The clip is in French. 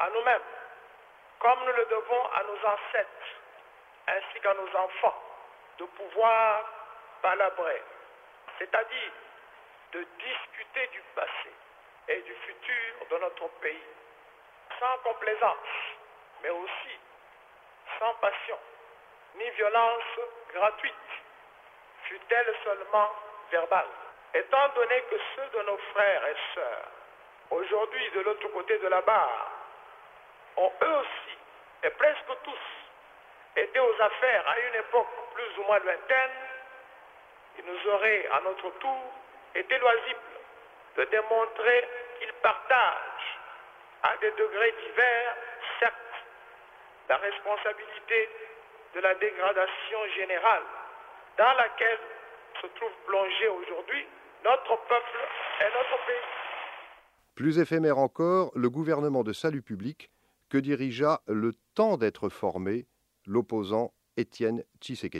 à nous-mêmes, comme nous le devons à nos ancêtres, ainsi qu'à nos enfants, de pouvoir palabrer, c'est-à-dire de discuter du passé et du futur de notre pays, sans complaisance, mais aussi sans passion, ni violence gratuite, fût-elle seulement verbale. Étant donné que ceux de nos frères et sœurs, aujourd'hui de l'autre côté de la barre, ont eux aussi, et presque tous, été aux affaires à une époque plus ou moins lointaine, il nous aurait à notre tour été loisible de démontrer qu'ils partagent, à des degrés divers, certes, la responsabilité de la dégradation générale dans laquelle se trouve plongé aujourd'hui notre peuple et notre pays. Plus éphémère encore, le gouvernement de salut public que dirigea le temps d'être formé l'opposant Étienne Tshisekedi.